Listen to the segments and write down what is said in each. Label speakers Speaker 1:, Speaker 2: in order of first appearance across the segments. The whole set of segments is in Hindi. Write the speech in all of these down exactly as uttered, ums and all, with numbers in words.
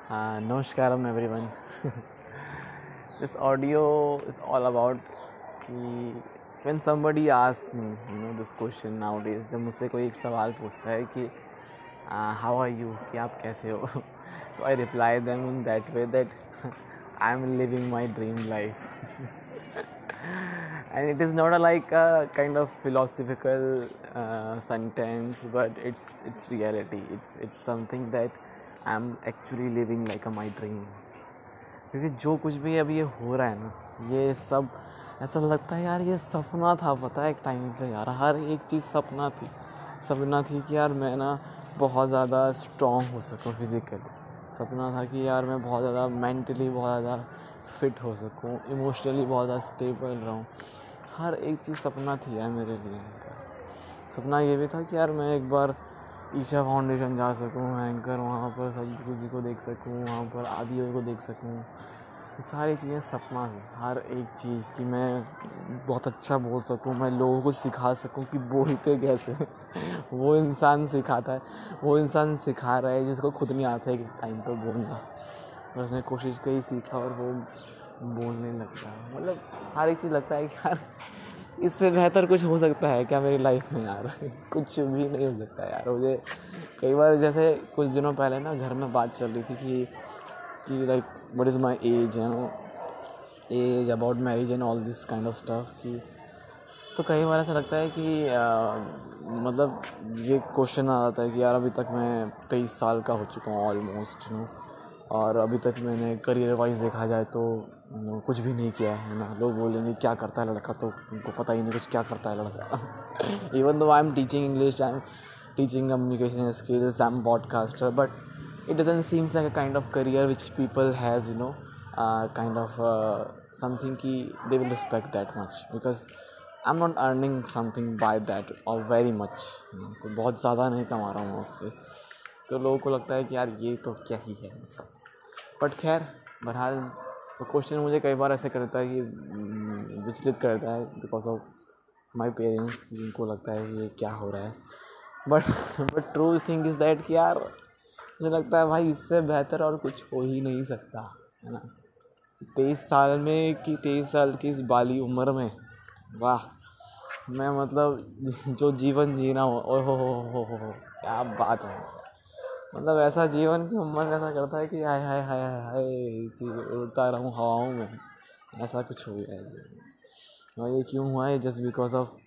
Speaker 1: Uh, Namaskaram everyone. This audio is all about कि when somebody asks me, you know, this question nowadays, जब मुझसे कोई एक सवाल पूछता है कि uh, how are you, कि आप कैसे हो, तो I reply them in that way that I'm living my dream life. And it is not a, like a kind of philosophical uh, sentence, but it's it's reality. It's it's something that I'm actually living like a my dream. क्योंकि जो कुछ भी अब ये हो रहा है ना, ये सब ऐसा लगता है यार ये सपना था, पता है एक टाइम पे यार हर एक चीज़ सपना थी सपना थी कि यार मैं ना बहुत ज़्यादा स्ट्रॉन्ग हो सकूँ फिज़िकली। सपना था कि यार मैं बहुत ज़्यादा मेंटली बहुत ज़्यादा फिट हो सकूँ, इमोशनली बहुत ज़्यादा स्टेबल रहूँ। हर एक चीज़ सपना थी यार मेरे लिए। सपना ये भी था कि यार मैं एक बार ईशा फाउंडेशन जा सकूँ, एंकर वहाँ पर सदगुरु जी को देख सकूँ, वहाँ पर आदियों को देख सकूँ। ये सारी चीज़ें सपना थी, हर एक चीज़ की मैं बहुत अच्छा बोल सकूँ, मैं लोगों को सिखा सकूँ कि बोलते कैसे वो इंसान सिखाता है, वो इंसान सिखा रहा है जिसको खुद नहीं आता है कि टाइम पर बोलना, और उसने कोशिश करी सीखा और वो बोलने लगता है। मतलब हर एक चीज़ लगता है कि यार इससे बेहतर कुछ हो सकता है क्या मेरी लाइफ में यार कुछ भी नहीं हो सकता यार। मुझे कई बार जैसे कुछ दिनों पहले ना घर में बात चल रही थी कि कि like what is my age and age about marriage and all this kind of stuff की, तो कई बार ऐसा लगता है कि आ, मतलब ये क्वेश्चन आ जाता है कि यार अभी तक मैं तेईस साल का हो चुका हूँ ऑलमोस्ट, यू नो, और अभी तक मैंने करियर वाइज देखा जाए तो नो कुछ भी नहीं किया है ना। लोग बोलेंगे क्या करता है लड़का, तो उनको पता ही नहीं कुछ क्या करता है लड़का। Even though I am teaching English, I am teaching communication skills, I am podcaster, but it doesn't seem like a kind of career which people has, you know, uh, kind of uh, something ki they will respect that much, because I'm not earning something by that or very much, you know, कोई बहुत ज़्यादा नहीं कमा रहा हूँ उससे, तो लोगों को लगता है कि यार ये तो क्या ही है मतलब। बट खैर बहरहाल वो क्वेश्चन मुझे कई बार ऐसे करता है कि विचलित करता है बिकॉज ऑफ माई पेरेंट्स, कि उनको लगता है कि ये क्या हो रहा है। But but true thing is that कि यार मुझे लगता है भाई इससे बेहतर और कुछ हो ही नहीं सकता, है ना। तेईस साल में कि तेईस साल की इस बाली उम्र में, वाह, मैं मतलब जो जीवन जीना हो, ओ हो हो हो हो हो क्या बात है। मतलब ऐसा जीवन कि मन ऐसा करता है कि हाय हाय हाय हाय हाय कि उड़ता रहूं हवाओं में, ऐसा कुछ हो गया है। और ये क्यों हुआ है? Just because of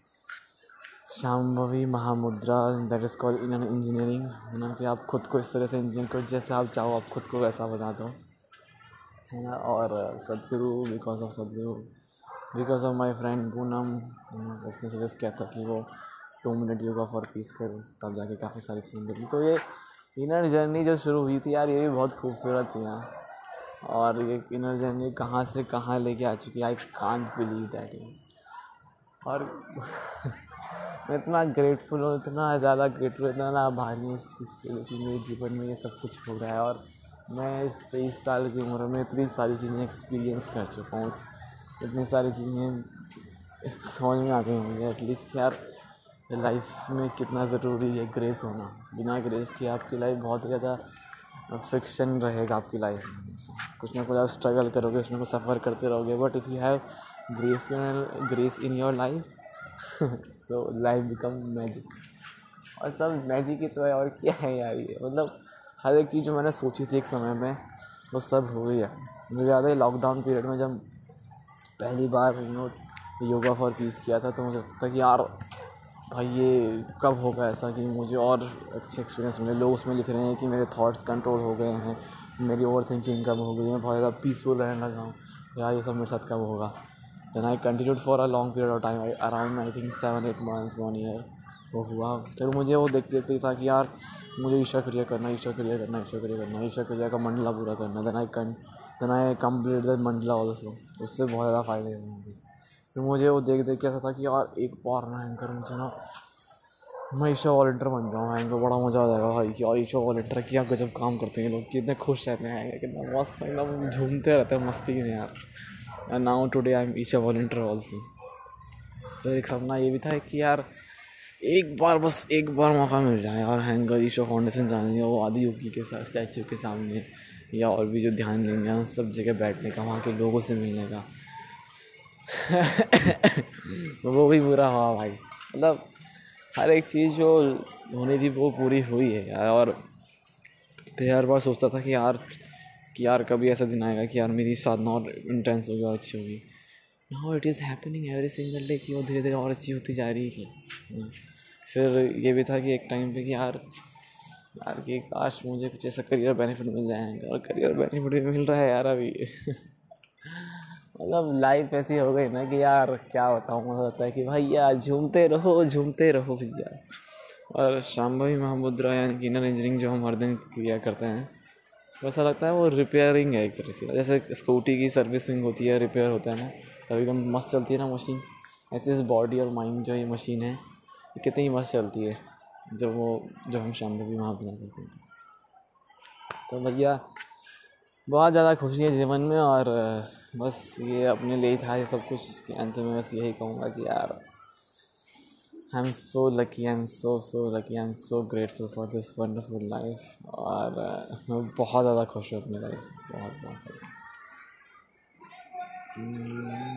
Speaker 1: Shambhavi Mahamudra, that is called inner engineering, है ना, कि आप खुद को इस तरह से इंजीनियर को जैसे आप चाहो आप खुद को वैसा बना दो, है ना। और Sadhguru, because of Sadhguru, because of my friend Poonam, उसने सजेस्ट किया था कि वो two minute yoga for peace करो, तब जाके काफ़ी सारी चीज़ें मिली। तो ये इनर जर्नी जो शुरू हुई थी यार, ये भी बहुत खूबसूरत थी यार। और ये इनर जर्नी कहाँ से कहाँ लेके आ चुकी है, आई कांट बिलीव दैट। और मैं इतना ग्रेटफुल हूँ, इतना ज़्यादा ग्रेटफुल, इतना आभारी हूँ इस चीज़ के लिए कि मेरे जीवन में ये सब कुछ हो रहा है। और मैं इस तेईस साल की उम्र में इतनी सारी चीज़ें एक्सपीरियंस कर चुका हूँ, इतनी सारी चीज़ें समझ में आ गई मुझे एटलीस्ट कि यार लाइफ में कितना ज़रूरी है ग्रेस होना। बिना ग्रेस के आपकी लाइफ बहुत ही ज़्यादा फ्रिक्शन रहेगा आपकी लाइफ में, कुछ ना कुछ आप स्ट्रगल करोगे, कुछ ना कुछ सफ़र करते रहोगे। But if you have grace grace in your life so life become magic. और सब मैजिक ही तो है, और क्या है यार ये। मतलब हर एक चीज़ जो मैंने सोची थी एक समय में वो सब हो गई है। मुझे याद है लॉकडाउन पीरियड में जब पहली बार you know yoga for peace किया था, तो मुझे लगता था कि यार भाई ये कब होगा ऐसा कि मुझे और अच्छे एक्सपीरियंस मिले। लोग उसमें लिख रहे हैं कि मेरे थॉट्स कंट्रोल हो गए हैं, मेरी ओवर थिंकिंग कम हो गई है, बहुत ज़्यादा पीसफुल रहने लगा हूँ। यार ये सब मेरे साथ कब होगा? Then I continued for a long period of time, around I think seven eight months one year वो हुआ। फिर मुझे वो देखते देखते था कि यार मुझे ईशा क्रिया करना ईशा क्रिया करना ईशा क्रिया करना ईशा क्रिया का मंडला पूरा करना। Then I can then I complete the mandala also, उससे बहुत ज़्यादा फ़ायदे हुए मुझे। फिर मुझे वो देख देख के ऐसा था कि यार एक बार ना एंकर मुझे ना मैं ईशा वॉलंटियर बन जाऊँ, एंकर बड़ा मज़ा आ जाएगा भाई कि और ईशा वॉलंटियर क्या गजब काम करते हैं लोग, कितने खुश रहते हैं, कितना मस्त एकदम झूमते रहते हैं मस्ती में यार। And now today I am Isha volunteer also. तो एक सपना ये भी था कि यार एक बार बस एक बार मौका मिल जाए और हैंगर ईशो फाउंडेशन जाने, या वो आदि योगी के साथ स्टैचू के सामने, या और भी जो ध्यान लेंगे उन सब जगह बैठने का, वहाँ के लोगों से मिलने का। वो भी पूरा हुआ भाई, मतलब हर एक चीज़ जो होनी थी वो पूरी हुई है यार। और फिर हर बार सोचता था कि यार कि यार कभी ऐसा दिन आएगा कि यार मेरी साधना और इंटेंस होगी और अच्छी होगी। Now it is happening every single day कि वो धीरे धीरे और अच्छी होती जा रही है। फिर ये भी था कि एक टाइम पे कि यार यार कि काश मुझे कुछ ऐसा करियर बेनिफिट मिल जाएगा, और करियर बेनिफिट भी मिल रहा है यार अभी। मतलब लाइफ ऐसी हो गई ना कि यार क्या बताऊँ, मुझे लगता है कि भैया झूमते रहो झूमते रहो भैया। और शाम्भवी महामुद्रा यानी कि इनर इंजीनियरिंग जो हम हर दिन किया करते हैं, वैसा लगता है वो रिपेयरिंग है एक तरह से। जैसे स्कूटी की सर्विसिंग होती है, रिपेयर होता है ना, तब एकदम मस्त चलती है ना मशीन, ऐसे इस बॉडी और माइंड जो ये मशीन है ये कितनी मस्त चलती है जब वो जब हम शाम्भवी महामुद्रा करते हैं। तो भैया बहुत ज़्यादा खुशी है जीवन में, और बस ये अपने लिए ही था ये सब कुछ। अंत में बस यही कहूँगा कि यार I am so lucky, I am so so lucky, I am so grateful for this wonderful life. और uh, मैं बहुत ज़्यादा खुश हूँ अपनी लाइफ से, बहुत बहुत ज़्यादा।